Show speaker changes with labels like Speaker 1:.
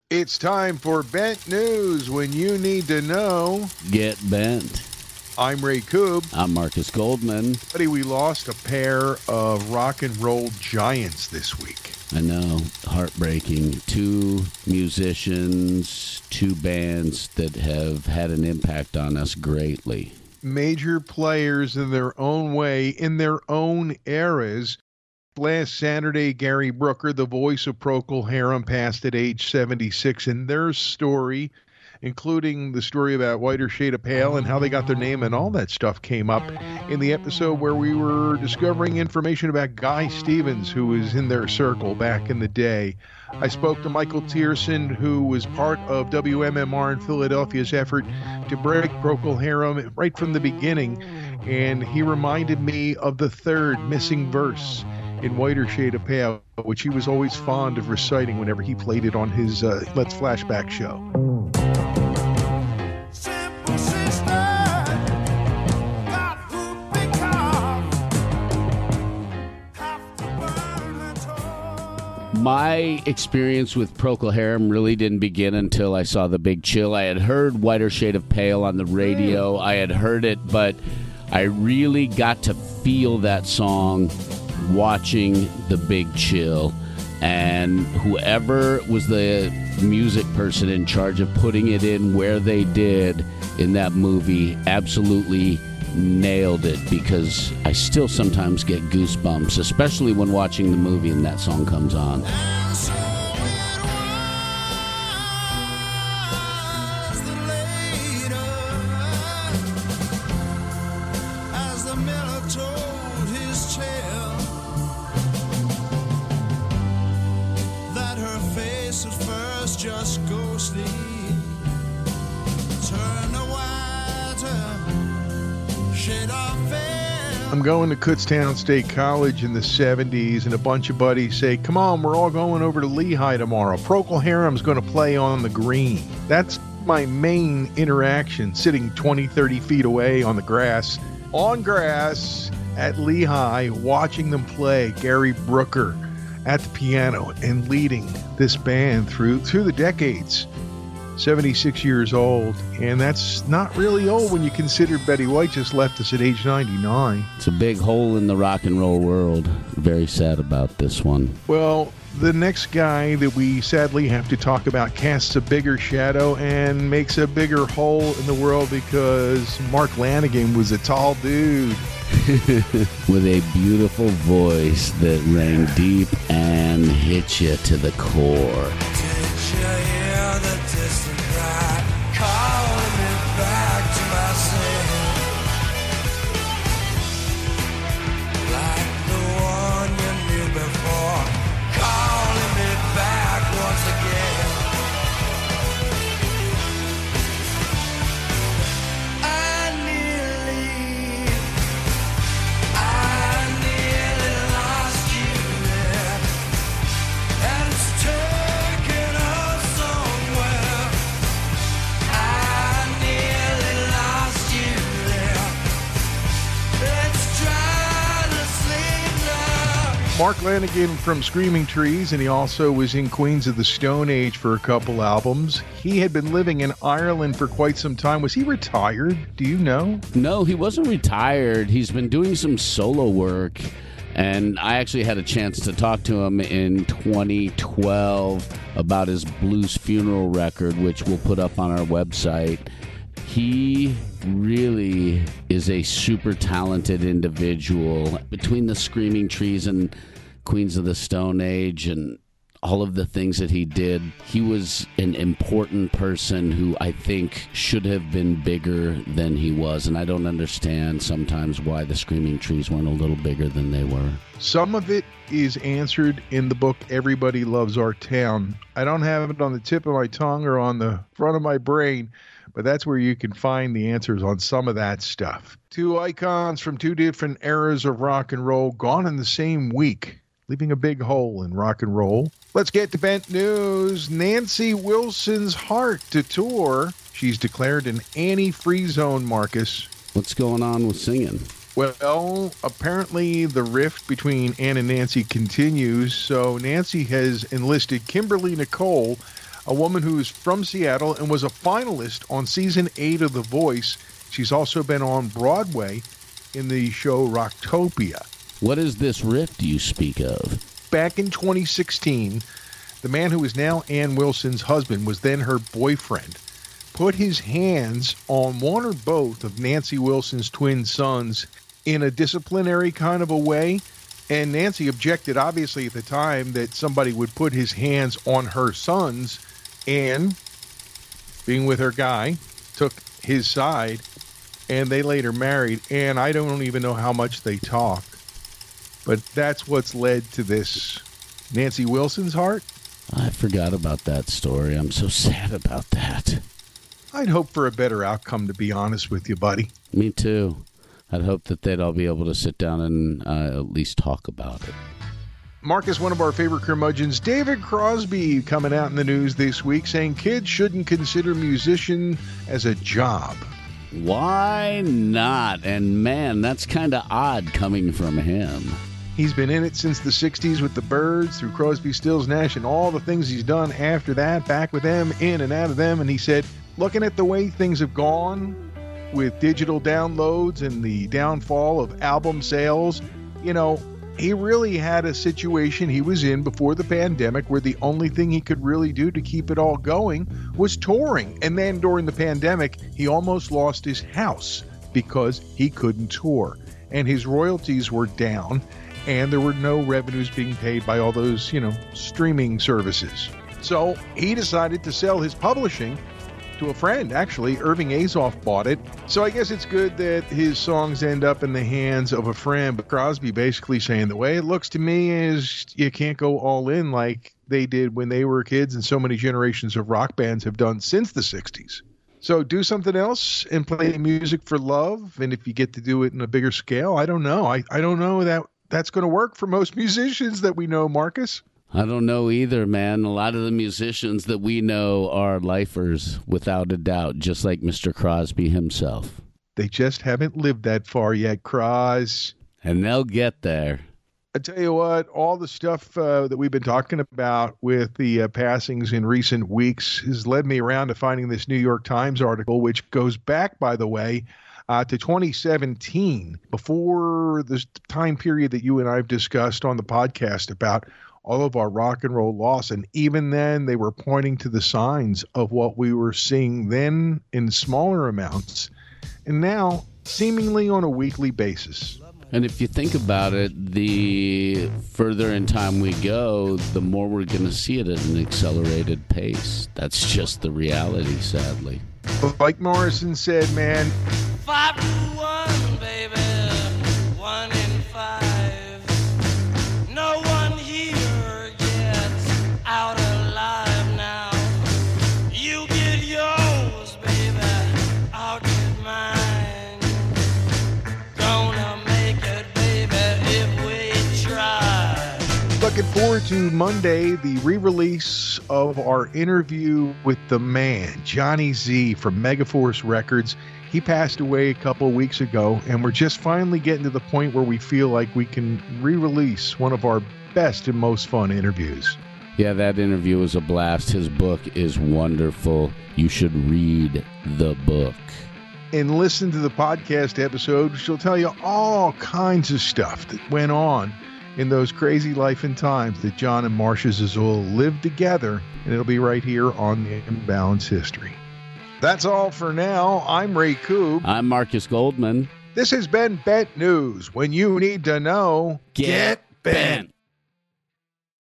Speaker 1: It's time for Bent News when you need to know.
Speaker 2: Get bent.
Speaker 1: I'm Ray Koob.
Speaker 2: I'm Marcus Goldman.
Speaker 1: Buddy, we lost a pair of rock and roll giants this week.
Speaker 2: I know, heartbreaking. Two musicians, two bands that have had an impact on us greatly.
Speaker 1: Major players in their own way, in their own eras. Last Saturday, Gary Brooker, the voice of Procol Harum, passed at age 76, and their story, including the story about Whiter Shade of Pale and how they got their name and all that stuff, came up in the episode where we were discovering information about Guy Stevens, who was in their circle back in the day. I spoke to Michael Tierson, who was part of WMMR in Philadelphia's effort to break Procol Harum right from the beginning, and he reminded me of the third missing verse in Whiter Shade of Pale, which he was always fond of reciting whenever he played it on his Let's Flashback show.
Speaker 2: My experience with Procol Harum really didn't begin until I saw The Big Chill. I had heard Whiter Shade of Pale on the radio. I had heard it, but I really got to feel that song watching The Big Chill, and whoever was the music person in charge of putting it in where they did in that movie absolutely nailed it, because I still sometimes get goosebumps, especially when watching the movie and that song comes on.
Speaker 1: I'm going to Kutztown State College in the 70s, and a bunch of buddies say, come on, we're all going over to Lehigh tomorrow. Procol Harum's going to play on the green. That's my main interaction, sitting 20, 30 feet away on grass at Lehigh, watching them play Gary Brooker at the piano and leading this band through the decades. 76 years old, and that's not really old when you consider Betty White just left us at age 99.
Speaker 2: It's a big hole in the rock and roll world. Very sad about this one.
Speaker 1: Well, the next guy that we sadly have to talk about casts a bigger shadow and makes a bigger hole in the world, because Mark Lanegan was a tall dude.
Speaker 2: With a beautiful voice that rang deep and hit you to the core.
Speaker 3: Did you hear the distant cry calling me back to myself, like the one you knew before, calling me back once again? I nearly lost you there, and it's taken us somewhere. I nearly lost you there. Let's try to sleep now.
Speaker 1: Mark Lanegan from Screaming Trees, and he also was in Queens of the Stone Age for a couple albums. He had been living in Ireland for quite some time. Was he retired? Do you know?
Speaker 2: No, he wasn't retired. He's been doing some solo work, and I actually had a chance to talk to him in 2012 about his Blues Funeral record, which we'll put up on our website. He really is a super talented individual. Between the Screaming Trees and Queens of the Stone Age and all of the things that he did, he was an important person who I think should have been bigger than he was. And I don't understand sometimes why the Screaming Trees weren't a little bigger than they were.
Speaker 1: Some of it is answered in the book Everybody Loves Our Town. I don't have it on the tip of my tongue or on the front of my brain, but that's where you can find the answers on some of that stuff. Two icons from two different eras of rock and roll gone in the same week, leaving a big hole in rock and roll. Let's get to Bent News. Nancy Wilson's heart to tour. She's declared an anti-free zone, Marcus.
Speaker 2: What's going on with singing?
Speaker 1: Well, apparently the rift between Ann and Nancy continues, so Nancy has enlisted Kimberly Nicole, a woman who's from Seattle and was a finalist on season 8 of The Voice. She's also been on Broadway in the show Rocktopia.
Speaker 2: What is this rift you speak of?
Speaker 1: Back in 2016, the man who is now Ann Wilson's husband was then her boyfriend, put his hands on one or both of Nancy Wilson's twin sons in a disciplinary kind of a way. And Nancy objected, obviously, at the time that somebody would put his hands on her sons. And being with her guy, took his side, and they later married. And I don't even know how much they talk. But that's what's led to this. Nancy Wilson's heart?
Speaker 2: I forgot about that story. I'm so sad about that.
Speaker 1: I'd hope for a better outcome, to be honest with you, buddy.
Speaker 2: Me too. I'd hope that they'd all be able to sit down and at least talk about it.
Speaker 1: Marcus, one of our favorite curmudgeons, David Crosby, coming out in the news this week saying kids shouldn't consider musician as a job.
Speaker 2: Why not? And man, that's kind of odd coming from him.
Speaker 1: He's been in it since the 60s with the Byrds, through Crosby, Stills, Nash, and all the things he's done after that, back with them, in and out of them. And he said, looking at the way things have gone with digital downloads and the downfall of album sales, you know, he really had a situation he was in before the pandemic where the only thing he could really do to keep it all going was touring. And then during the pandemic, he almost lost his house because he couldn't tour. And his royalties were down, and there were no revenues being paid by all those, streaming services. So he decided to sell his publishing to a friend. Actually, Irving Azoff bought it. So I guess it's good that his songs end up in the hands of a friend. But Crosby basically saying the way it looks to me is you can't go all in like they did when they were kids and so many generations of rock bands have done since the 60s. So do something else and play music for love. And if you get to do it in a bigger scale, I don't know. I don't know that that's going to work for most musicians that we know, Marcus.
Speaker 2: I don't know either, man. A lot of the musicians that we know are lifers, without a doubt, just like Mr. Crosby himself.
Speaker 1: They just haven't lived that far yet, Cros.
Speaker 2: And they'll get there.
Speaker 1: I tell you what, all the stuff that we've been talking about with the passings in recent weeks has led me around to finding this New York Times article, which goes back, by the way, to 2017, before the time period that you and I have discussed on the podcast about all of our rock and roll loss. And even then, they were pointing to the signs of what we were seeing then in smaller amounts, and now seemingly on a weekly basis.
Speaker 2: And if you think about it, the further in time we go, the more we're going to see it at an accelerated pace. That's just the reality, sadly.
Speaker 1: But like Morrison said, man,
Speaker 3: 5 to 1, baby, 1 in 5. No one here gets out alive now. You get yours, baby, I'll get mine. Gonna make it, baby, if we try.
Speaker 1: looking forward to Monday, the re-release of our interview with the man, Johnny Z from Megaforce Records. He passed away a couple of weeks ago, and we're just finally getting to the point where we feel like we can re-release one of our best and most fun interviews.
Speaker 2: Yeah, that interview was a blast. His book is wonderful. You should read the book.
Speaker 1: And listen to the podcast episode. She'll tell you all kinds of stuff that went on in those crazy life and times that John and Marcia Zazul lived together, and it'll be right here on the Imbalance History. That's all for now. I'm Ray Koob.
Speaker 2: I'm Marcus Goldman.
Speaker 1: This has been Bent News. When you need to know,
Speaker 2: Get bent.